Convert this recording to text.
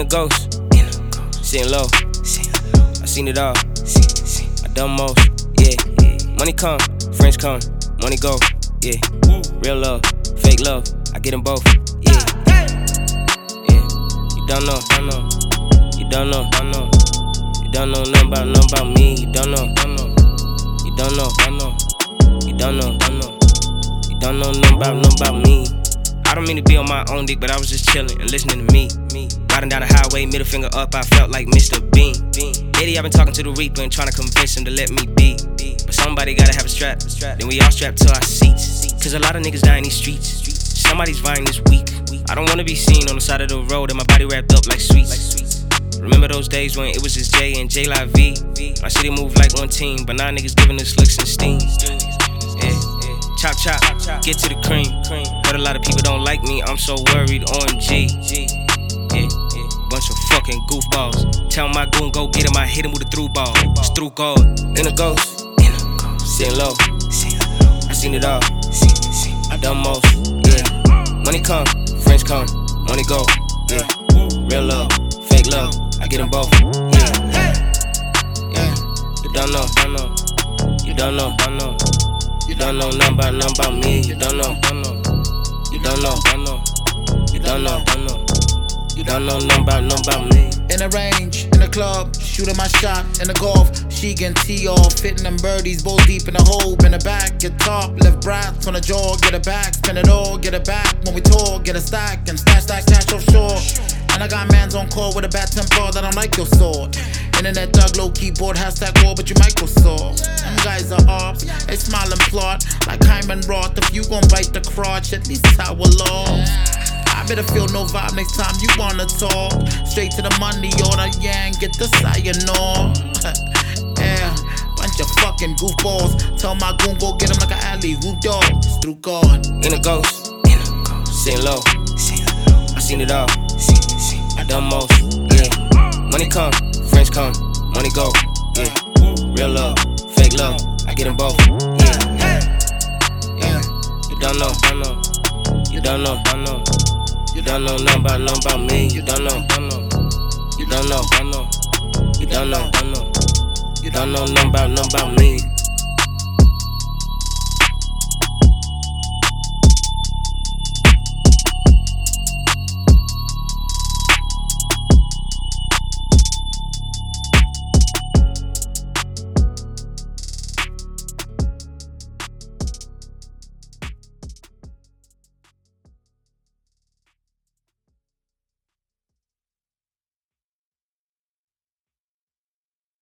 ghost, sitting low. I seen it all, I done most, yeah. Money come, friends come, money go, yeah. Real love, fake love, I get them both, yeah. You don't know, you don't know, you don't know nothing about me. You don't know, you don't know, you don't know, you don't know nothing about me. I don't mean to be on my own dick, but I was just chillin' and listening to me. Riding down the highway, middle finger up, I felt like Mr. Bean. Lately I've been talking to the Reaper and trying to convince him to let me be. But somebody gotta have a strap, then we all strapped to our seats. Cause a lot of niggas die in these streets. Somebody's vying this week. I don't wanna be seen on the side of the road and my body wrapped up like sweets. Remember those days when it was just J and J Live V? My city moved like one team, but now niggas giving us looks and steam. Yeah. Chop chop, get to the cream. Heard a lot of people don't like me, I'm so worried, OMG. Yeah. Bunch of fucking goofballs. Tell my goon go get him, I hit him with a through ball. It's through God, in a ghost, sitting low. I seen it all, I done most, yeah. Money come, friends come, money go, yeah. Real love, fake love, I get them both, yeah. You don't know, you don't know, you don't know nothing about me. You don't know, you don't know, you don't know, you don't know nothing about me. In the range, in the club, shooting my shot in the golf. She getting tee off, hitting them birdies, both deep in the hole, in the back, get top, left brass on the jaw, get it back, spin it all, get it back. When we talk, get a stack and stash offshore. And I got mans on call with a bad temper that don't like your sword. Internet dog, low keyboard, hashtag war, but you Microsoft. Them guys are ops, they smile and plot like Hyman Roth. If you gon' bite the crotch, at least towel off. I better feel no vibe next time you wanna talk. Straight to the money order, yeah, and get the sayonara. Yeah, bunch of fucking goofballs. Tell my goon go get him like an alley-oop dog. It's through God. In a ghost, sitting low. I seen it all, I done most, yeah. Money come, friends come, money go, yeah. Real love, fake love, I get them both, yeah. You don't know, you don't know, you don't know nothing about me. You don't know, you don't know, you don't know, you don't know nothing about me.